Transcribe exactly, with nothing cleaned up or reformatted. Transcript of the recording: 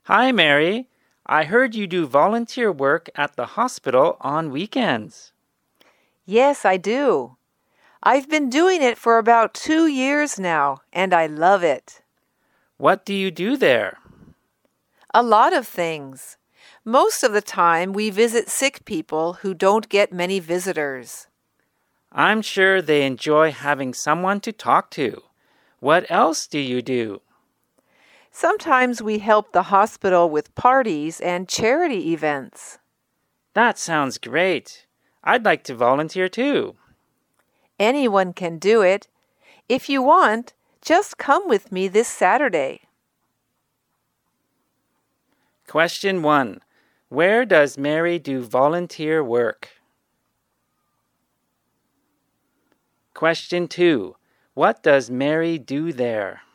Hi, Mary. I heard you do volunteer work at the hospital on weekends. Yes, I do. I've been doing it for about two years now, and I love it. What do you do there? A lot of things. Most of the time, we visit sick people who don't get many visitors. I'm sure they enjoy having someone to talk to. What else do you do? Sometimes we help the hospital with parties and charity events. That sounds great. I'd like to volunteer too. Anyone can do it. If you want, just come with me this Saturday. Question one. Where does Mary do volunteer work? Question two. What does Mary do there?